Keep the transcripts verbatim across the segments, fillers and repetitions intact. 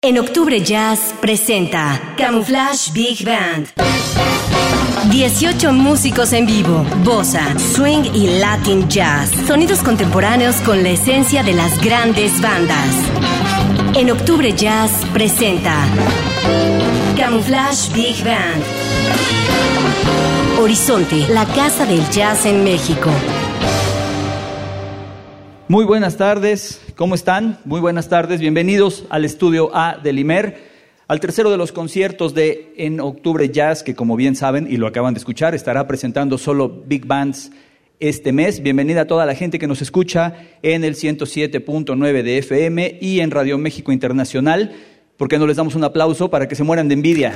En Octubre Jazz presenta Camouflage Big Band. dieciocho músicos en vivo, bossa, swing y latin jazz. Sonidos contemporáneos con la esencia de las grandes bandas. En Octubre Jazz presenta Camouflage Big Band. Horizonte, la casa del jazz en México. Muy buenas tardes, ¿cómo están? Muy buenas tardes, bienvenidos al estudio A del IMER, al tercero de los conciertos de En Octubre Jazz, que como bien saben y lo acaban de escuchar, estará presentando solo Big Bands este mes. Bienvenida a toda la gente que nos escucha en el ciento siete punto nueve de F M y en Radio México Internacional. ¿Por qué no les damos un aplauso para que se mueran de envidia?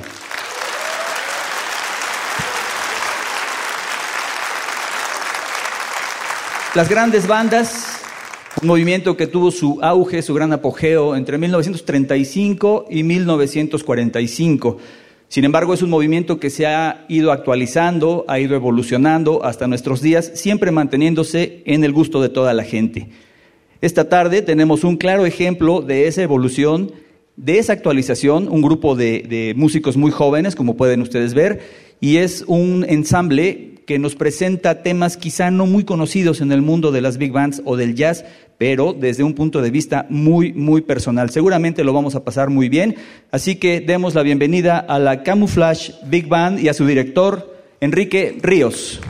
Las grandes bandas, un movimiento que tuvo su auge, su gran apogeo entre mil novecientos treinta y cinco y mil novecientos cuarenta y cinco. Sin embargo, es un movimiento que se ha ido actualizando, ha ido evolucionando hasta nuestros días, siempre manteniéndose en el gusto de toda la gente. Esta tarde tenemos un claro ejemplo de esa evolución, de esa actualización, un grupo de, de músicos muy jóvenes, como pueden ustedes ver, y es un ensamble que nos presenta temas quizá no muy conocidos en el mundo de las big bands o del jazz, pero desde un punto de vista muy, muy personal. Seguramente lo vamos a pasar muy bien, así que demos la bienvenida a la Camouflage Big Band y a su director, Enrique Ríos.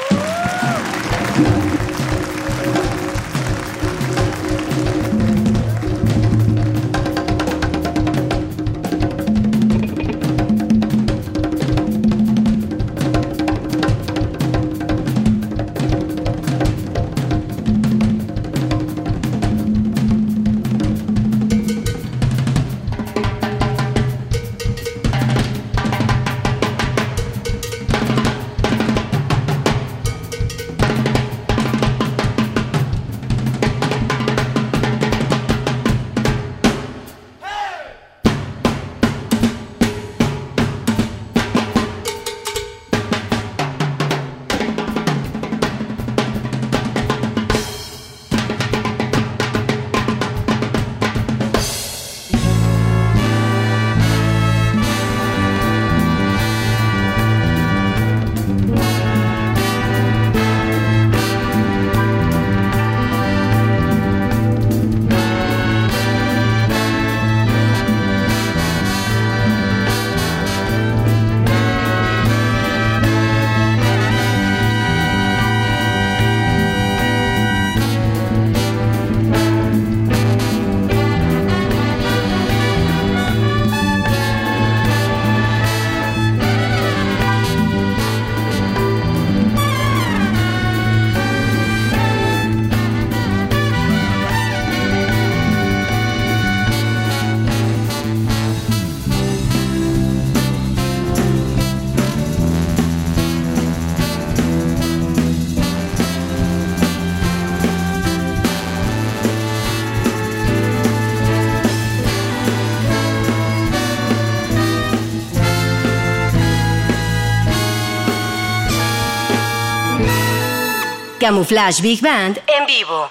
Camouflage Big Band en vivo.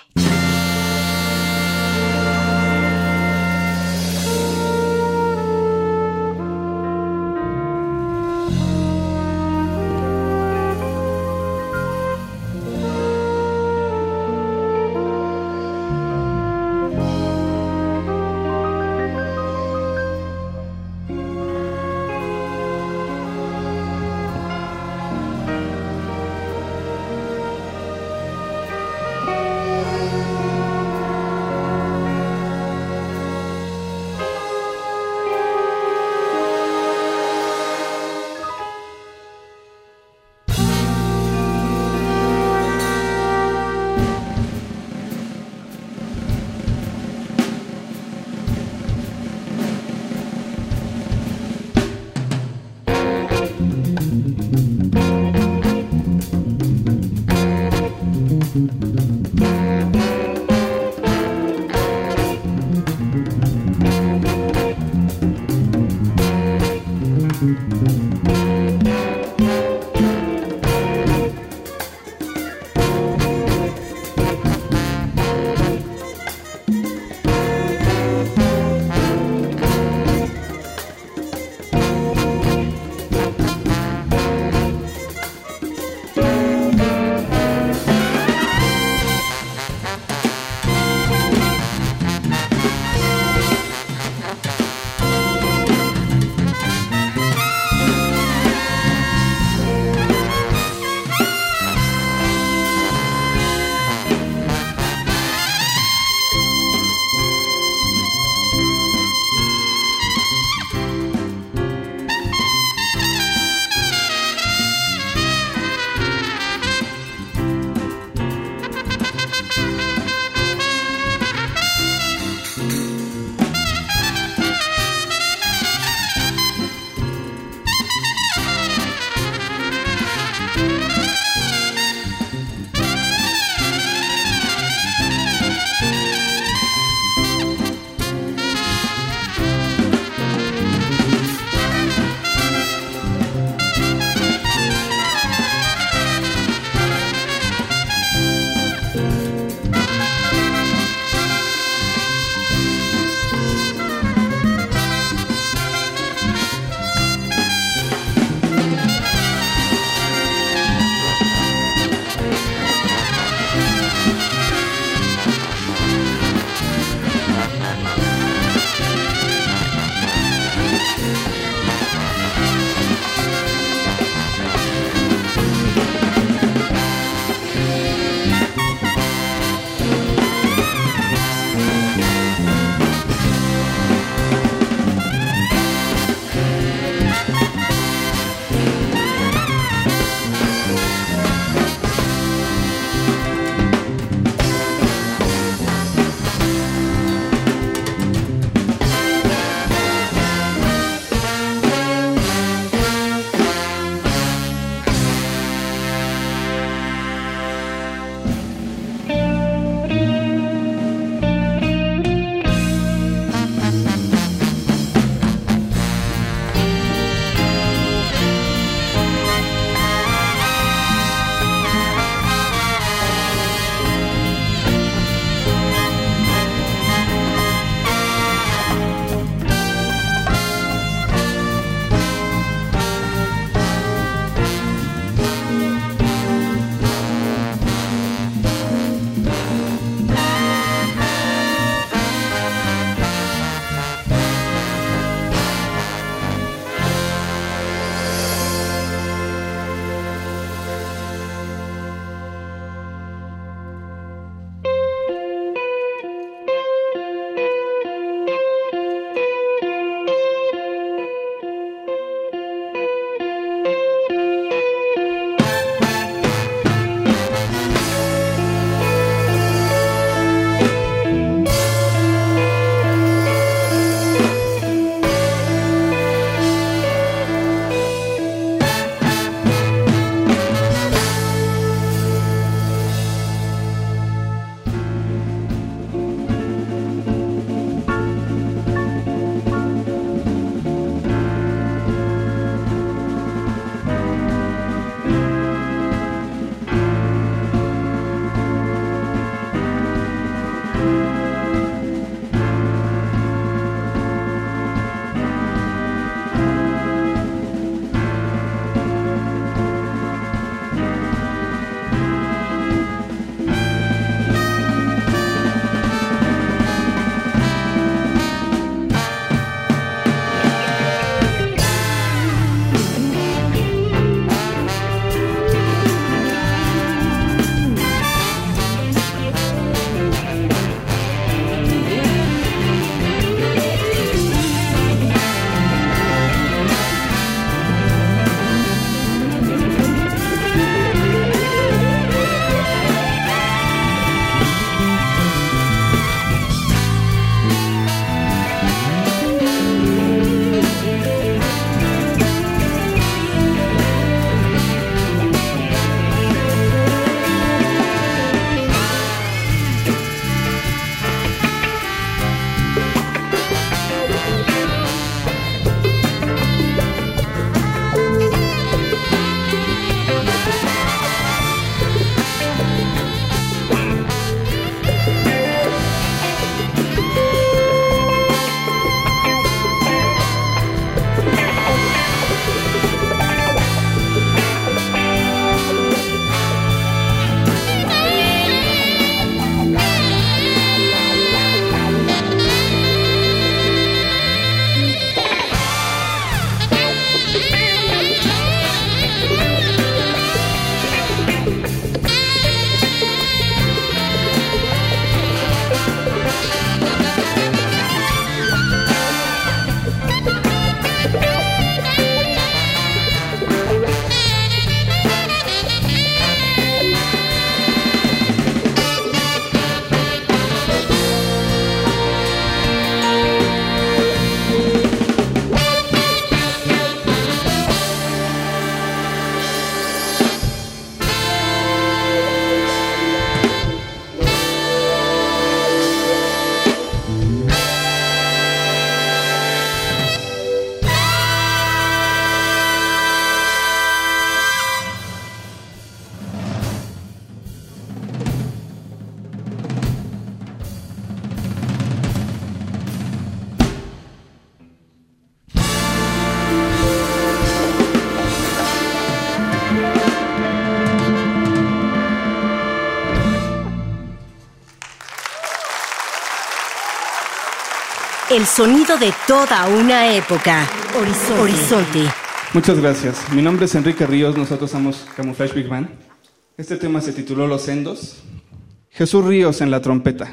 El sonido de toda una época. Horizonte. Horizonte. Muchas gracias. Mi nombre es Enrique Ríos, nosotros somos Camouflage Big Band. Este tema se tituló Los Sendos. Jesús Ríos en la trompeta.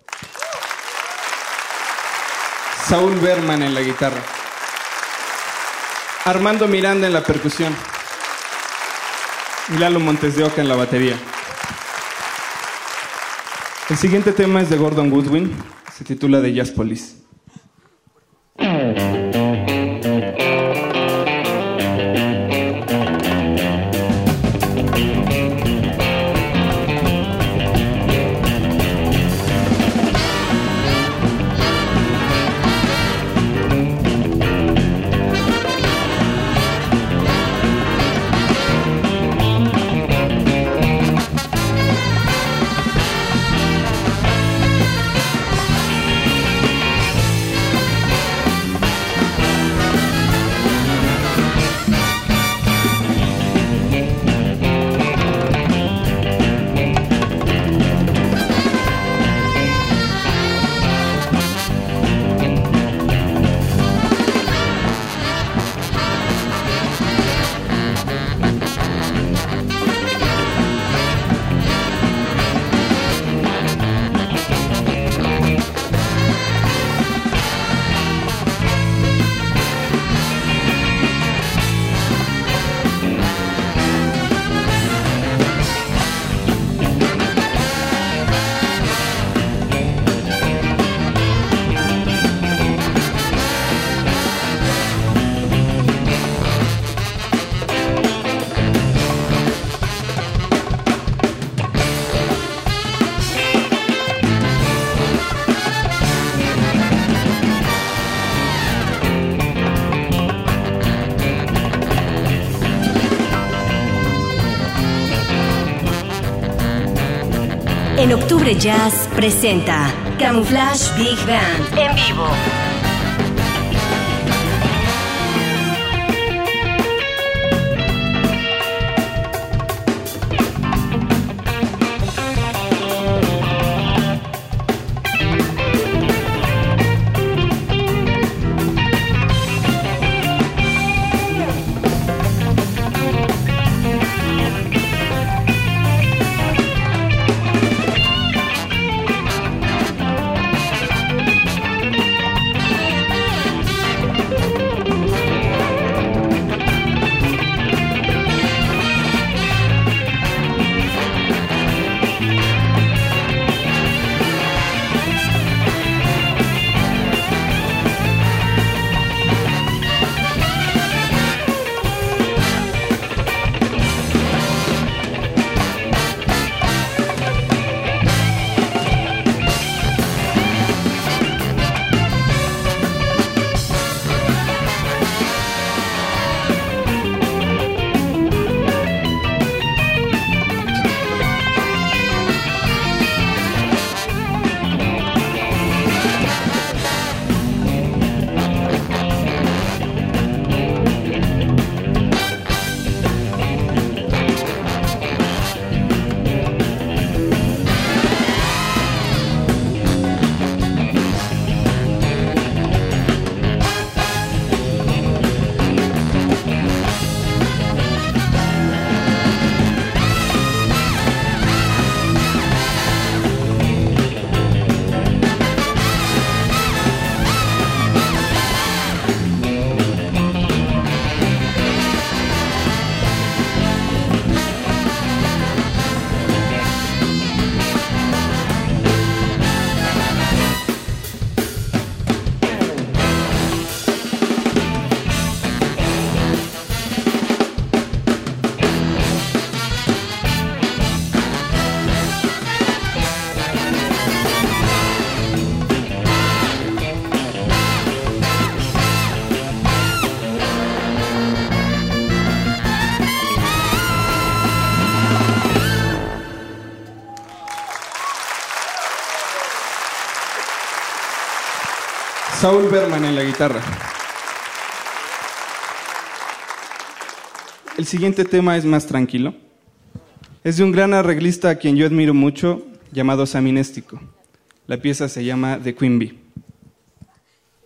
Saúl Berman en la guitarra. Armando Miranda en la percusión. Y Lalo Montes de Oca en la batería. El siguiente tema es de Gordon Goodwin, se titula The Jazz Police. En Octubre Jazz presenta Camouflage Big Band en vivo. Saúl Berman en la guitarra. El siguiente tema es más tranquilo. Es de un gran arreglista a quien yo admiro mucho, llamado Sami Nestico. La pieza se llama The Queen Bee.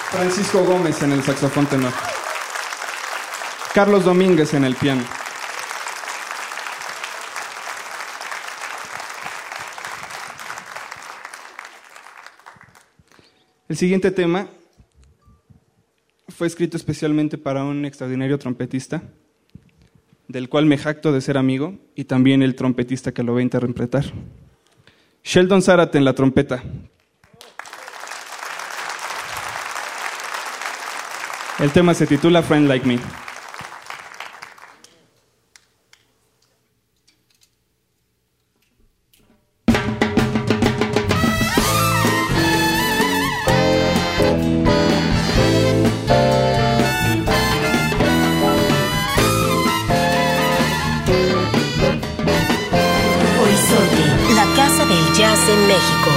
Francisco Gómez en el saxofón tenor. Carlos Domínguez en el piano. El siguiente tema fue escrito especialmente para un extraordinario trompetista, del cual me jacto de ser amigo, y también el trompetista que lo va a interpretar. Sheldon Zárate en la trompeta. El tema se titula Friend Like Me. Horizonte, la casa del jazz en México.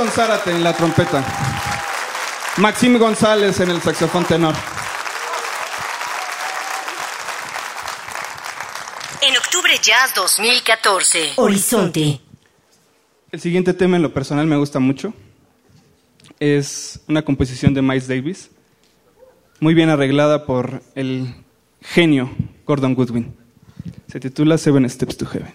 Jason Zárate en la trompeta. Maxim González en el saxofón tenor. En Octubre Jazz dos mil catorce. Horizonte. El siguiente tema en lo personal me gusta mucho. Es una composición de Miles Davis, muy bien arreglada por el genio Gordon Goodwin. Se titula Seven Steps to Heaven.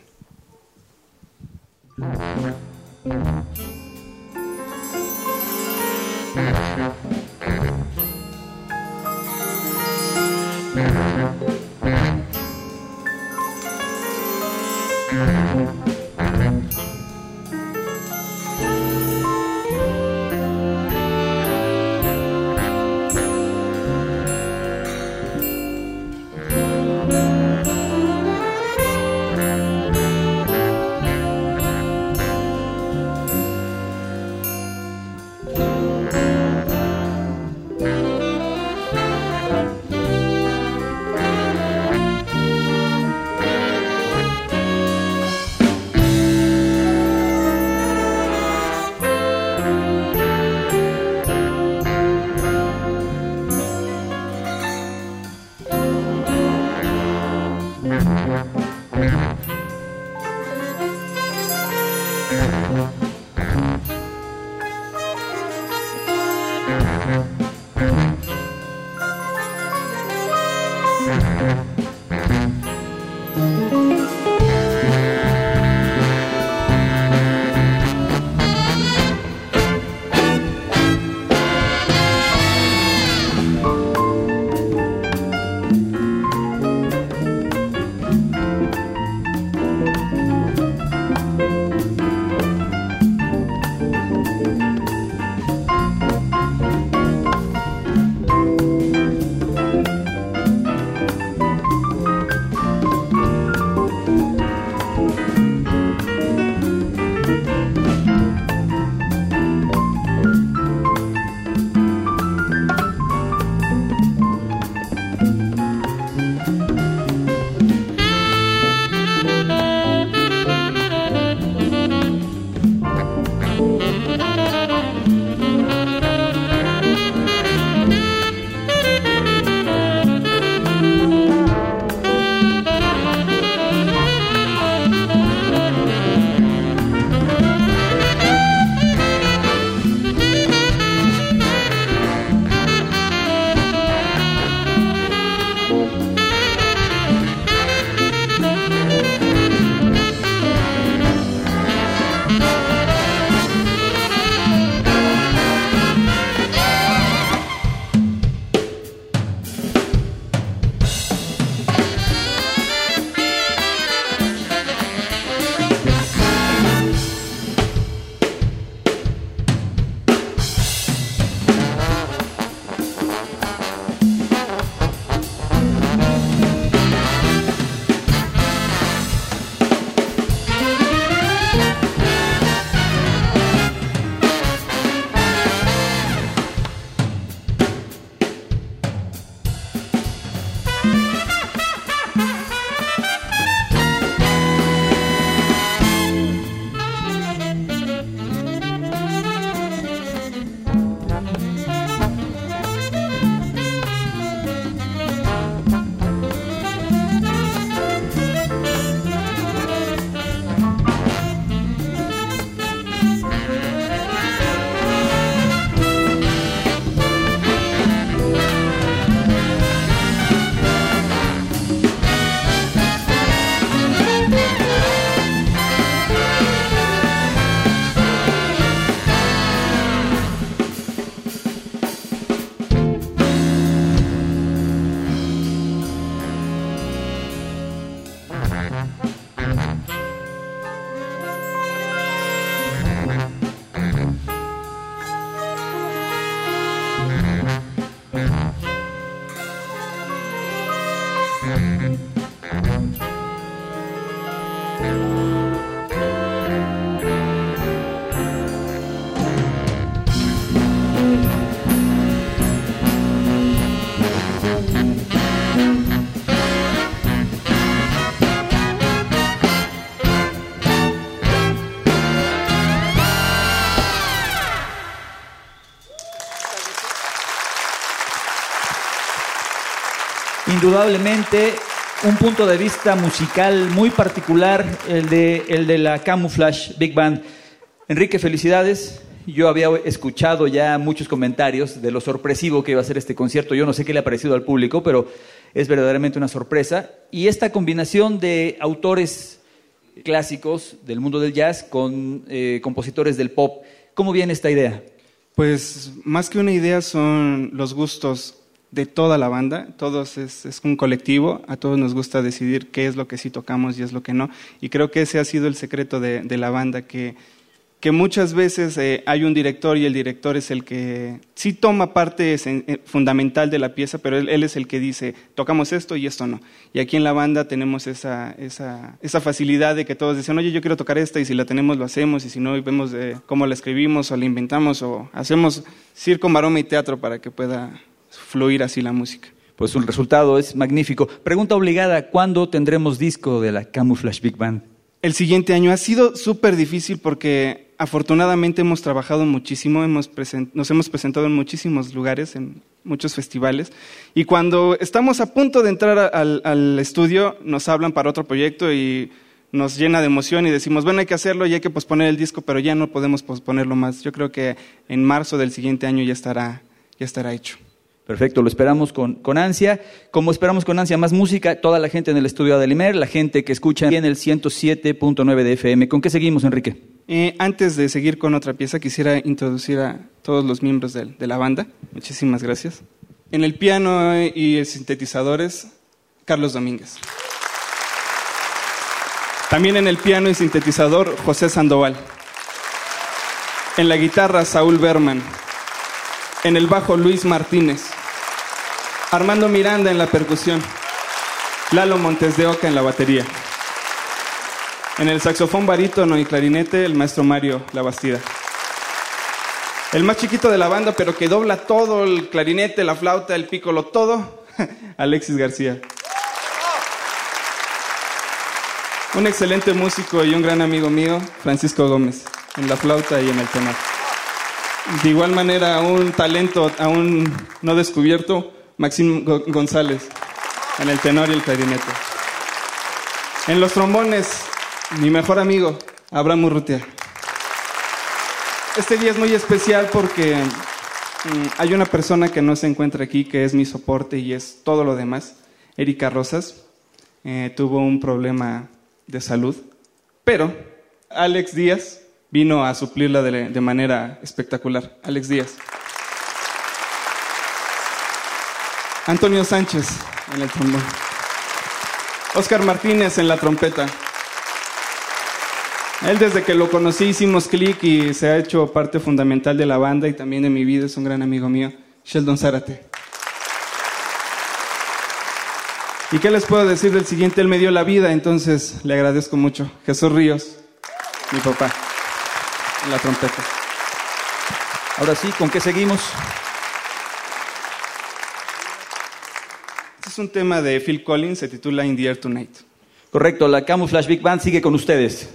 Indudablemente un punto de vista musical muy particular, el de, el de la Camouflage Big Band. Enrique, felicidades. Yo había escuchado ya muchos comentarios de lo sorpresivo que iba a ser este concierto. Yo no sé qué le ha parecido al público, pero es verdaderamente una sorpresa. Y esta combinación de autores clásicos del mundo del jazz con eh, compositores del pop, ¿cómo viene esta idea? Pues más que una idea son los gustos de toda la banda. Todos es, es un colectivo, a todos nos gusta decidir qué es lo que sí tocamos y es lo que no. Y creo que ese ha sido el secreto de, de la banda, que que muchas veces eh, hay un director y el director es el que sí toma parte eh, fundamental de la pieza, pero él, él es el que dice, tocamos esto y esto no. Y aquí en la banda tenemos esa, esa, esa facilidad de que todos dicen, oye, yo quiero tocar esta, y si la tenemos lo hacemos, y si no, vemos eh, cómo la escribimos o la inventamos, o hacemos circo, maroma y teatro para que pueda fluir así la música. Pues el resultado es magnífico. Pregunta obligada, ¿cuándo tendremos disco de la Camouflage Big Band? El siguiente año. Ha sido súper difícil porque afortunadamente hemos trabajado muchísimo, hemos present- nos hemos presentado en muchísimos lugares, en muchos festivales, y cuando estamos a punto de entrar a, al, al estudio nos hablan para otro proyecto y nos llena de emoción y decimos, bueno, hay que hacerlo y hay que posponer el disco, pero ya no podemos posponerlo más. Yo creo que en marzo del siguiente año ya estará, ya estará hecho. Perfecto, lo esperamos con, con ansia. Como esperamos con ansia más música, toda la gente en el estudio Adelimer, la gente que escucha en el ciento siete punto nueve de F M. ¿Con qué seguimos, Enrique? Eh, antes de seguir con otra pieza, quisiera introducir a todos los miembros de, de la banda. Muchísimas gracias. En el piano y sintetizadores, Carlos Domínguez. También en el piano y sintetizador, José Sandoval. En la guitarra, Saúl Berman. En el bajo, Luis Martínez. Armando Miranda en la percusión. Lalo Montes de Oca en la batería. En el saxofón barítono y clarinete, el maestro Mario Labastida. El más chiquito de la banda, pero que dobla todo, el clarinete, la flauta, el pícolo, todo, Alexis García. Un excelente músico y un gran amigo mío, Francisco Gómez, en la flauta y en el tenor. De igual manera, un talento aún no descubierto, Maxim González, en el tenor y el clarinete. En los trombones, mi mejor amigo, Abraham Urrutia. Este día es muy especial porque mm, hay una persona que no se encuentra aquí, que es mi soporte y es todo lo demás. Erika Rosas eh, tuvo un problema de salud, pero Alex Díaz vino a suplirla de, de manera espectacular. Alex Díaz. Antonio Sánchez en el trombón. Oscar Martínez en la trompeta. Él, desde que lo conocí, hicimos clic y se ha hecho parte fundamental de la banda y también de mi vida. Es un gran amigo mío, Sheldon Zárate. ¿Y qué les puedo decir del siguiente? Él me dio la vida, entonces le agradezco mucho. Jesús Ríos, mi papá, en la trompeta. Ahora sí, ¿con qué seguimos? Este es un tema de Phil Collins, se titula In the Air Tonight. Correcto, la Camouflage Big Band sigue con ustedes.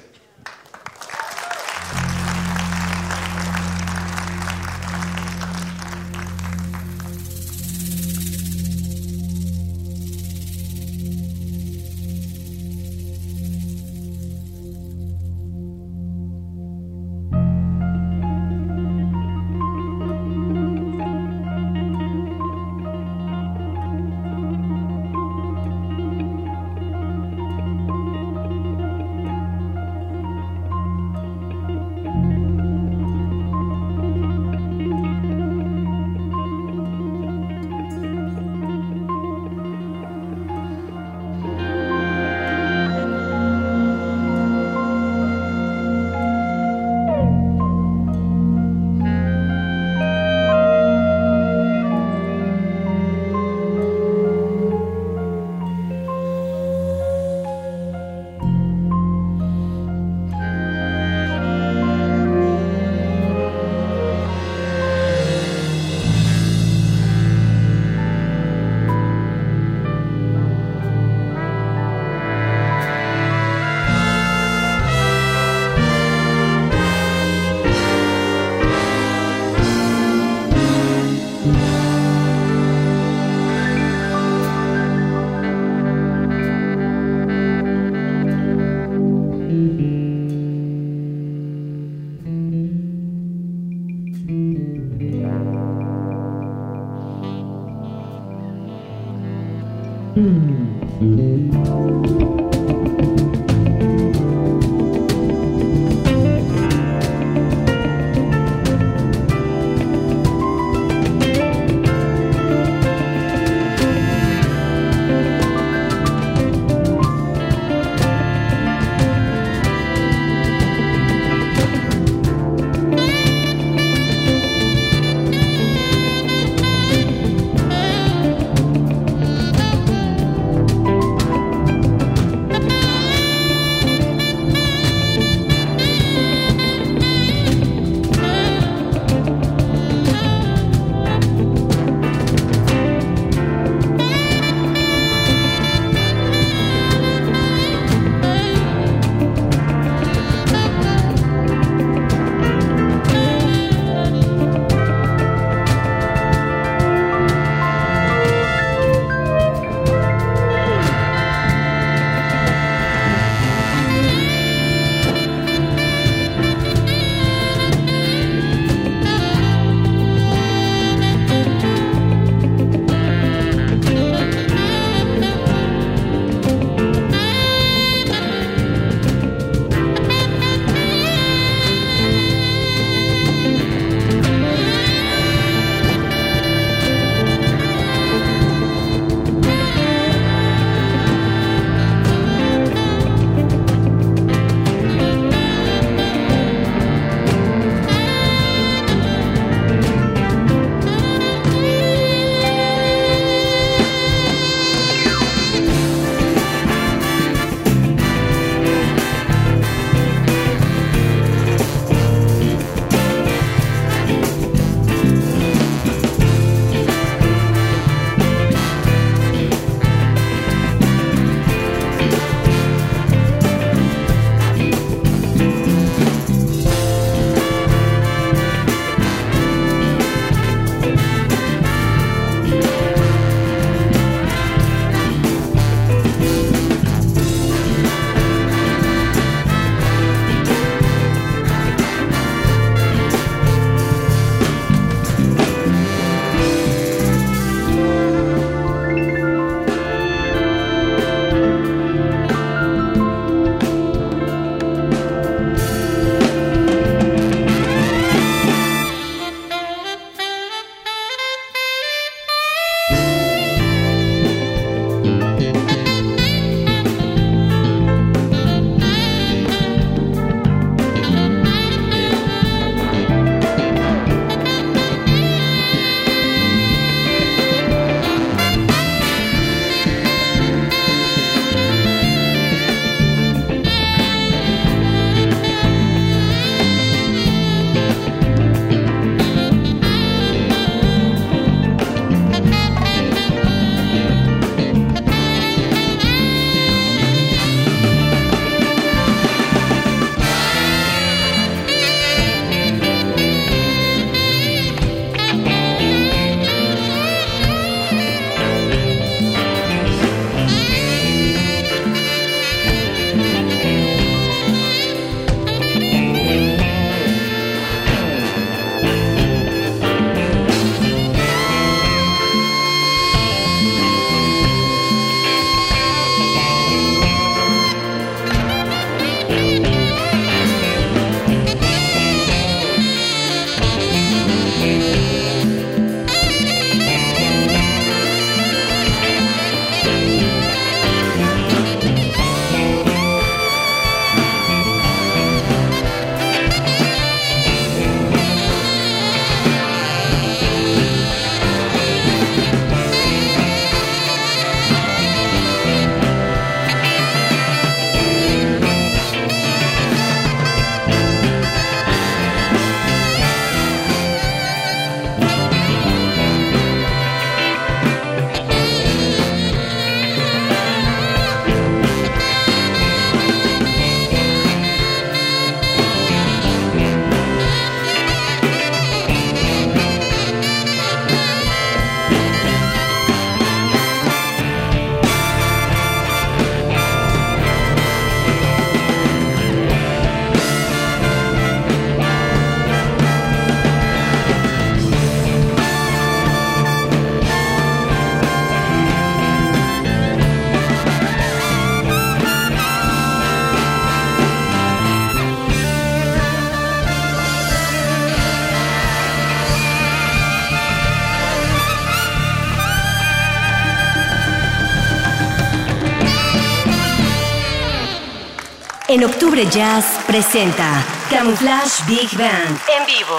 En Octubre Jazz presenta Camouflage Big Band en vivo.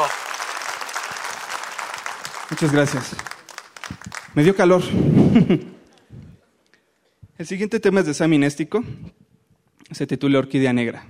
Muchas gracias. Me dio calor. El siguiente tema es de Sammy Nestico. Se titula Orquídea Negra.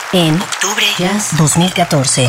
en Octubre Jazz dos mil catorce.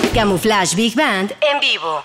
Camouflage Big Band en vivo.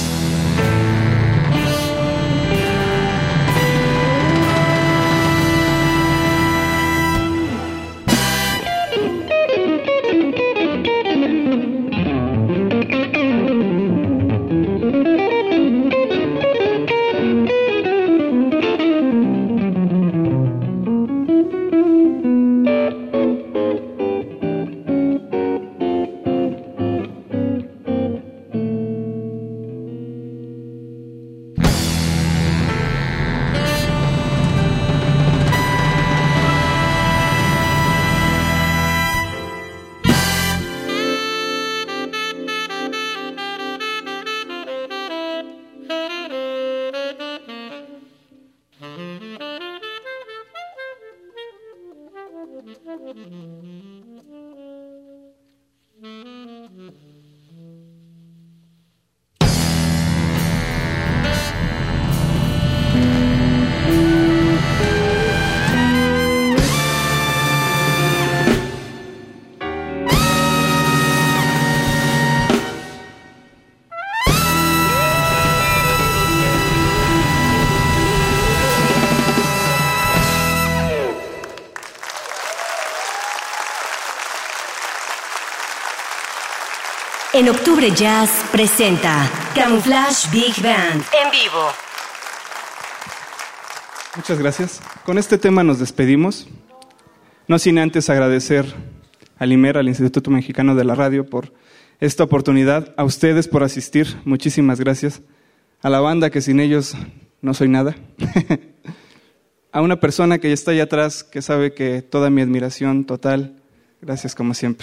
En Octubre Jazz presenta Camouflage Big Band en vivo. Muchas gracias. Con este tema nos despedimos. No sin antes agradecer al I M E R, al Instituto Mexicano de la Radio, por esta oportunidad. A ustedes por asistir. Muchísimas gracias. A la banda, que sin ellos no soy nada. A una persona que ya está allá atrás, que sabe que toda mi admiración total. Gracias como siempre.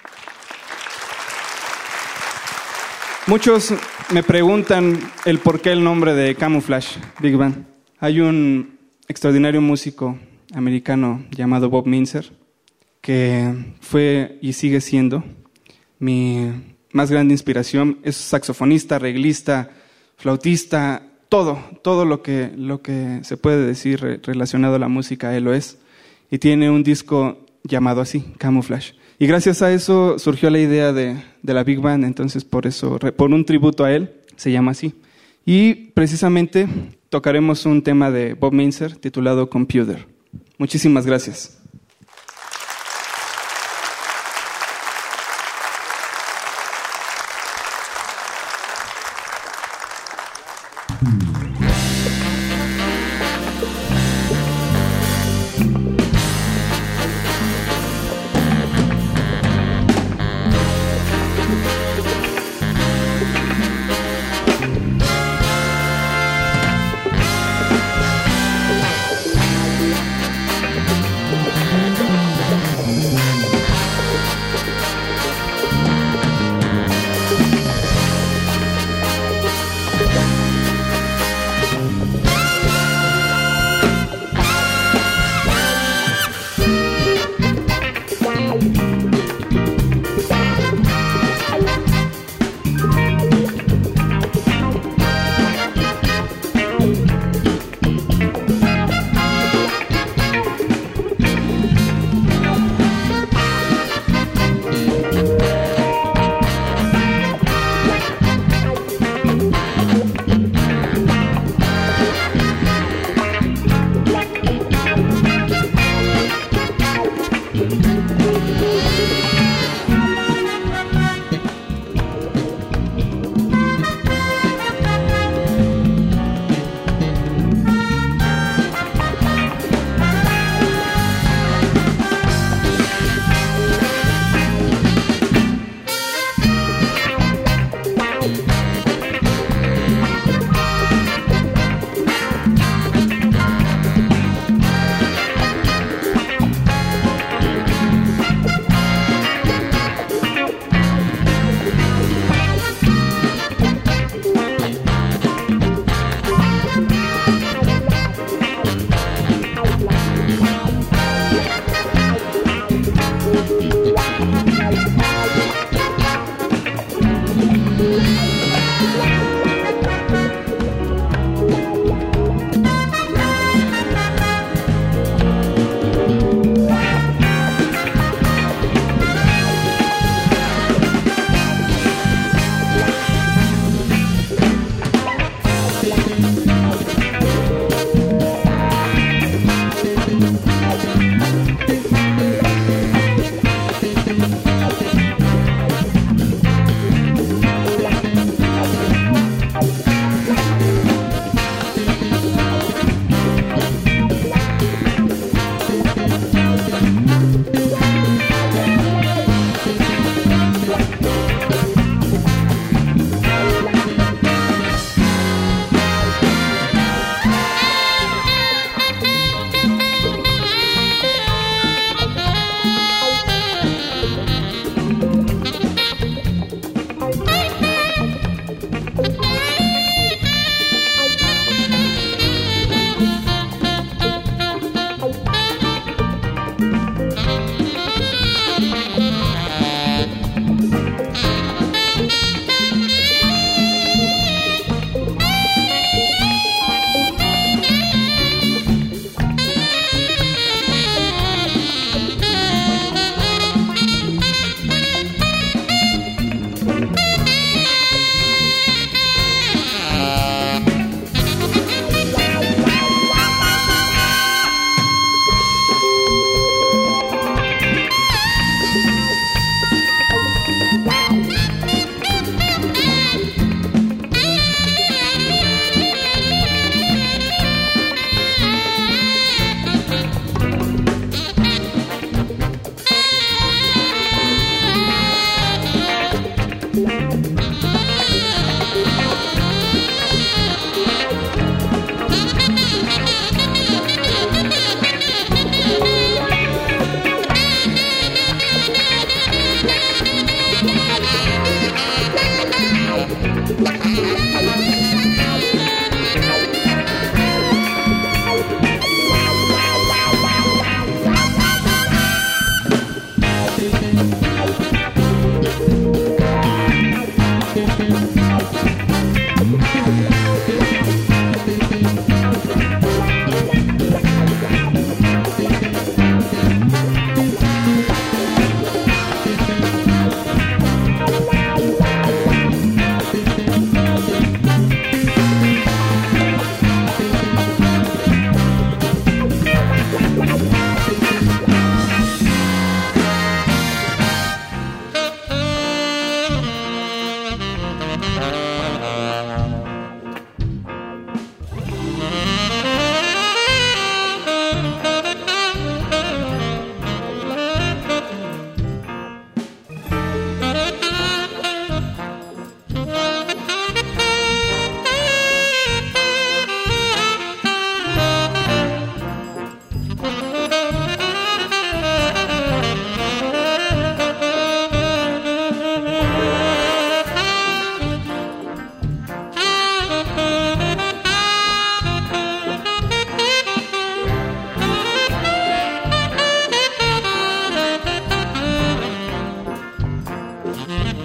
Muchos me preguntan el por qué el nombre de Camouflage Big Band. Hay un extraordinario músico americano llamado Bob Mintzer, que fue y sigue siendo mi más grande inspiración. Es saxofonista, arreglista, flautista, todo, todo lo que, lo que se puede decir relacionado a la música, él lo es. Y tiene un disco llamado así, Camouflage. Y gracias a eso surgió la idea de, de la Big Band, entonces por eso, por un tributo a él, se llama así. Y precisamente tocaremos un tema de Bob Mintzer titulado Computer. Muchísimas gracias.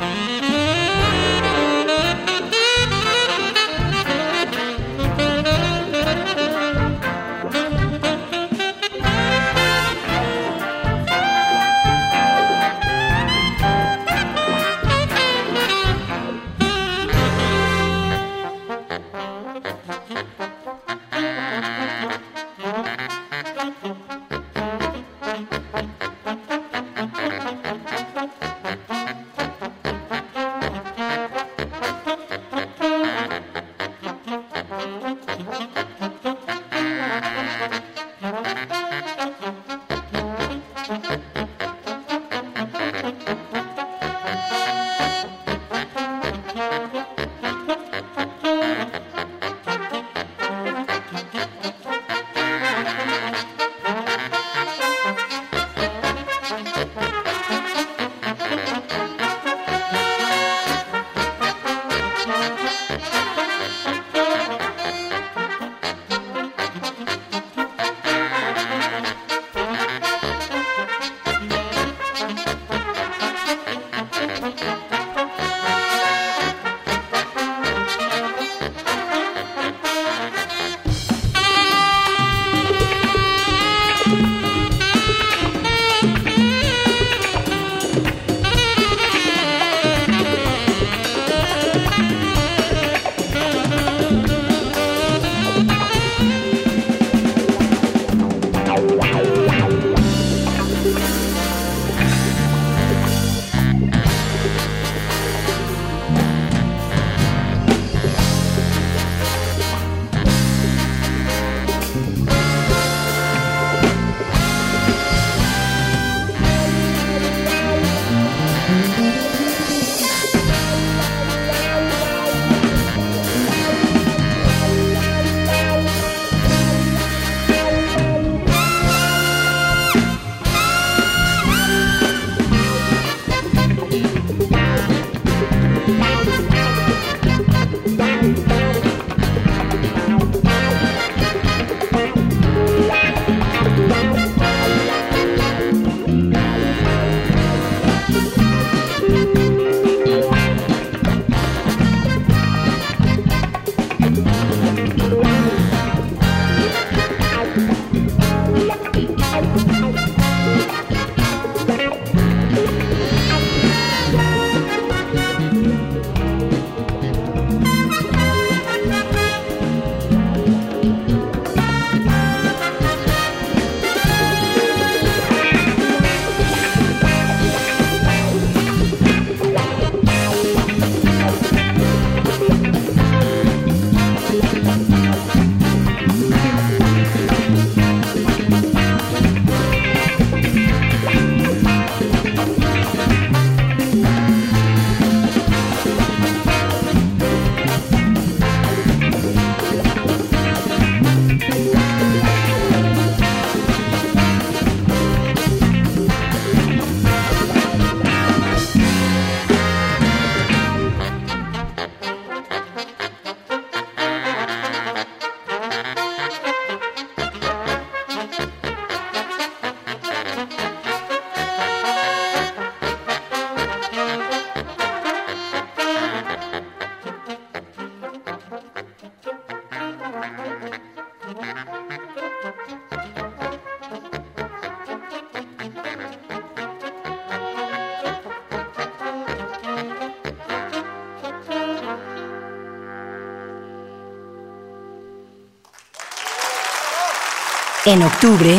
En octubre,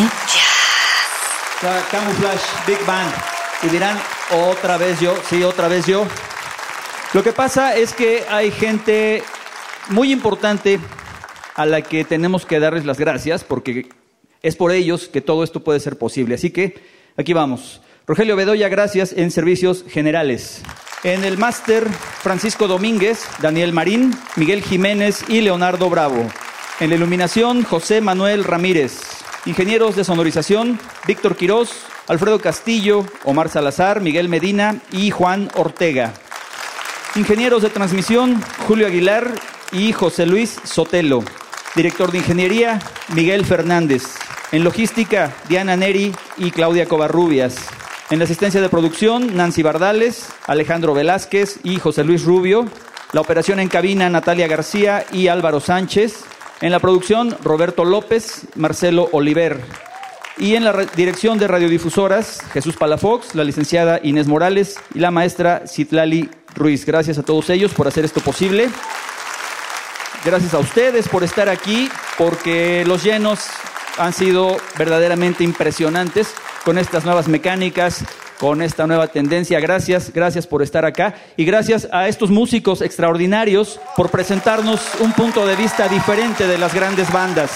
Ca- Camouflage Big Band. Y dirán, otra vez yo, sí, otra vez yo. Lo que pasa es que hay gente muy importante a la que tenemos que darles las gracias porque es por ellos que todo esto puede ser posible. Así que aquí vamos. Rogelio Bedoya, gracias en Servicios Generales. En el máster, Francisco Domínguez, Daniel Marín, Miguel Jiménez y Leonardo Bravo. En la iluminación, José Manuel Ramírez. Ingenieros de sonorización, Víctor Quirós, Alfredo Castillo, Omar Salazar, Miguel Medina y Juan Ortega. Ingenieros de transmisión, Julio Aguilar y José Luis Sotelo. Director de ingeniería, Miguel Fernández. En logística, Diana Neri y Claudia Covarrubias. En la asistencia de producción, Nancy Bardales, Alejandro Velázquez y José Luis Rubio. La operación en cabina, Natalia García y Álvaro Sánchez. En la producción, Roberto López, Marcelo Oliver. Y en la dirección de radiodifusoras, Jesús Palafox, la licenciada Inés Morales y la maestra Citlali Ruiz. Gracias a todos ellos por hacer esto posible. Gracias a ustedes por estar aquí, porque los llenos han sido verdaderamente impresionantes con estas nuevas mecánicas, con esta nueva tendencia. Gracias, gracias por estar acá. Y gracias a estos músicos extraordinarios por presentarnos un punto de vista diferente de las grandes bandas.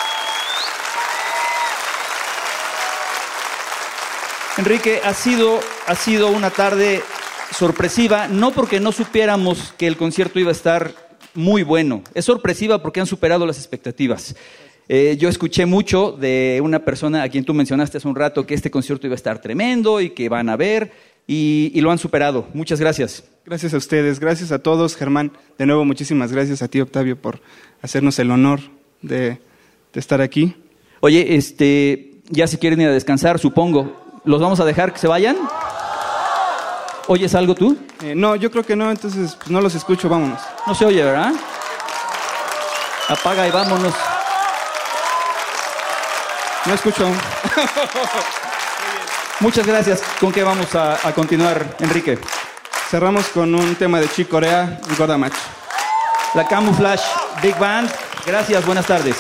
Enrique, ha sido, ha sido una tarde sorpresiva, no porque no supiéramos que el concierto iba a estar muy bueno. Es sorpresiva porque han superado las expectativas. Eh, yo escuché mucho de una persona a quien tú mencionaste hace un rato que este concierto iba a estar tremendo y que van a ver, y, y lo han superado. Muchas gracias. Gracias a ustedes, gracias a todos. Germán, de nuevo muchísimas gracias a ti, Octavio, por hacernos el honor de, de estar aquí. Oye, este, ya se quieren ir a descansar, supongo. ¿Los vamos a dejar que se vayan? ¿Oyes algo tú? Eh, no, yo creo que no, entonces pues, no los escucho, vámonos. No se oye, ¿verdad? Apaga y vámonos. No escucho aún. Muchas gracias. ¿Con qué vamos a, a continuar, Enrique? Cerramos con un tema de Chick Corea y Gorda Macho. La Camouflage Big Band. Gracias, buenas tardes.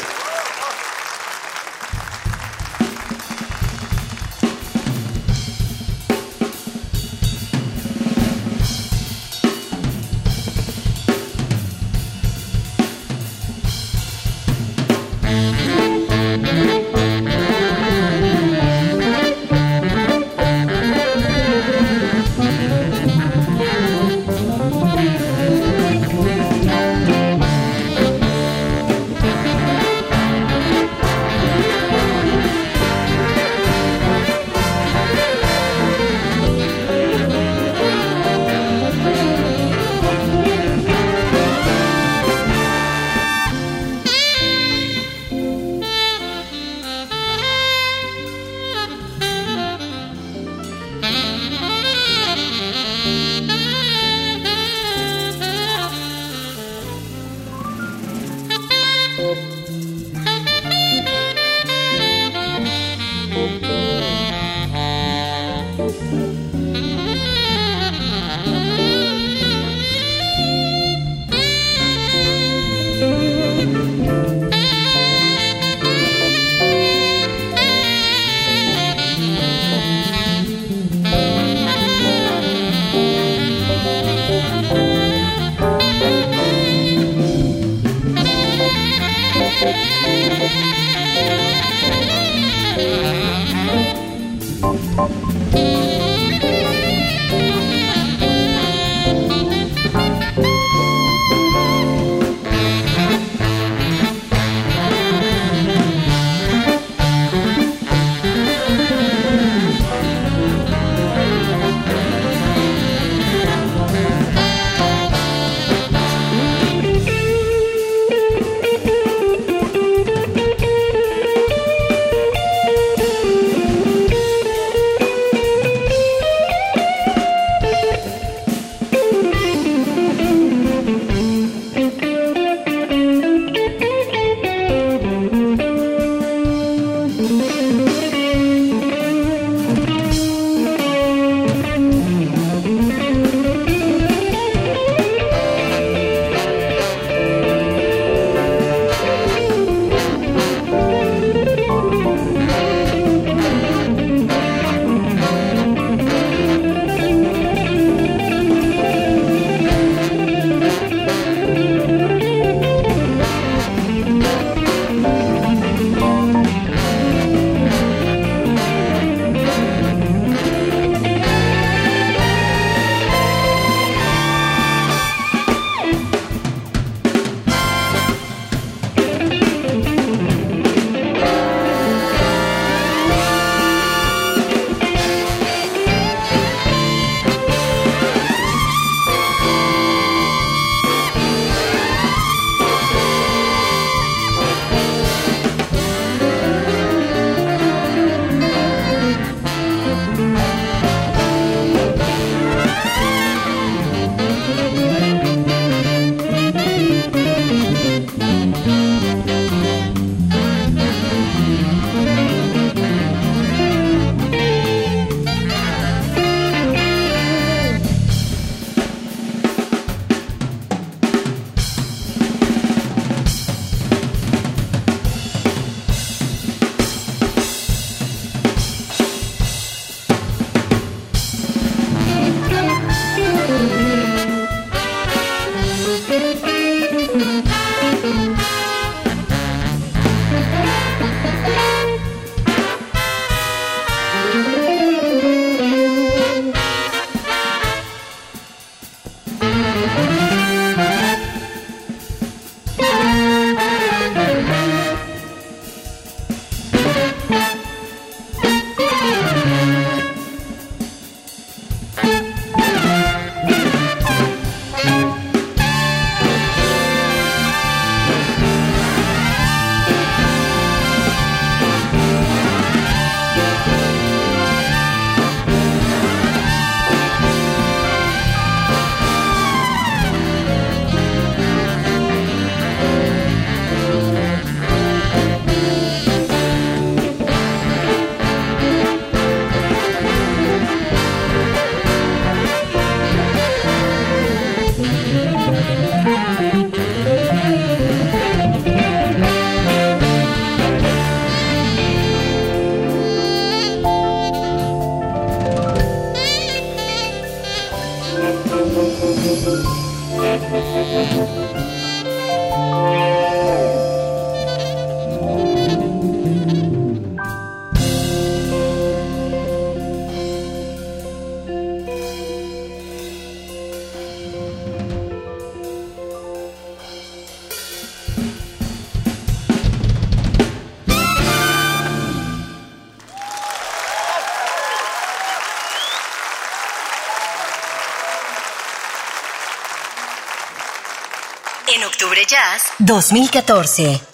En Octubre Jazz dos mil catorce.